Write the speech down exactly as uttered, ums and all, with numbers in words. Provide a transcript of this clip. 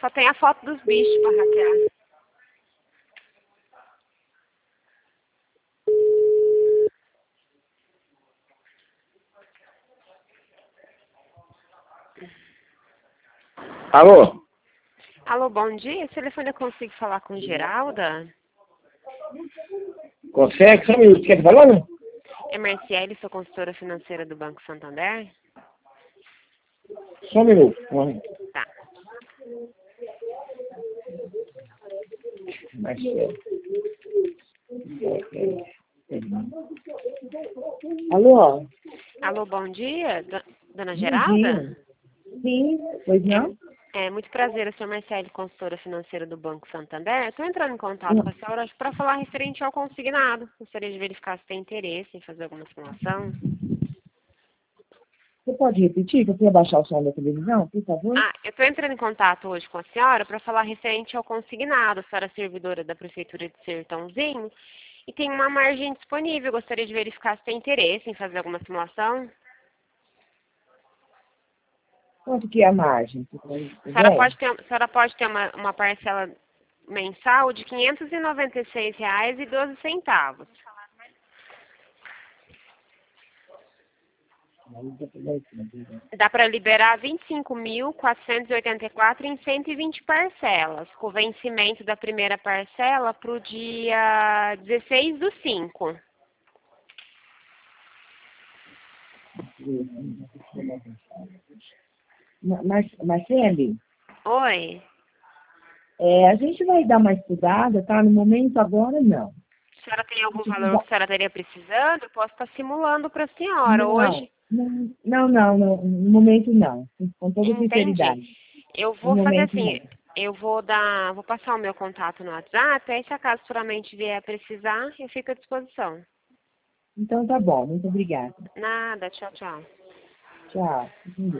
Só tem a foto dos bichos pra hackear. Alô? Alô, bom dia. Esse telefone eu consigo falar com Geralda? Consegue? Só um minuto. Quer falando? É Marciele, sou consultora financeira do Banco Santander? Só um minuto. Um- Tá. Mas, é, é, é. Alô? Alô, bom dia. Do- Dona Bom Geralda? dia. Sim, pois não? É, é muito prazer, eu sou Marciele, consultora financeira do Banco Santander. Estou entrando em contato com a senhora para falar referente ao consignado. Gostaria de verificar se tem interesse em fazer alguma simulação. Você pode repetir? Que eu queria baixar o som da televisão, por favor? Ah, eu estou entrando em contato hoje com a senhora para falar referente ao consignado. A senhora é servidora da Prefeitura de Sertãozinho e tem uma margem disponível. Gostaria de verificar se tem interesse em fazer alguma simulação. Quanto que é a margem? Você tem A senhora ideia? pode ter, a senhora pode ter uma, uma parcela mensal de quinhentos e noventa e seis reais e doze centavos. Dá para liberar vinte e cinco mil, quatrocentos e oitenta e quatro em cento e vinte parcelas, com o vencimento da primeira parcela para o dia dezesseis do cinco. Ma- Mar Marcele, Oi, é, a gente vai dar uma estudada, tá? No momento agora, não. a senhora tem algum A gente valor que vai- a senhora estaria precisando? Eu posso estar simulando para a senhora. Não, Hoje, não, não, não, no no momento não. Com toda entendi. sinceridade. Eu No vou fazer momento assim, não. eu vou dar, vou passar o meu contato no WhatsApp, aí se acaso futuramente vier precisar, eu fico à disposição. Então tá bom, muito obrigada. Nada, tchau, tchau. Tchau.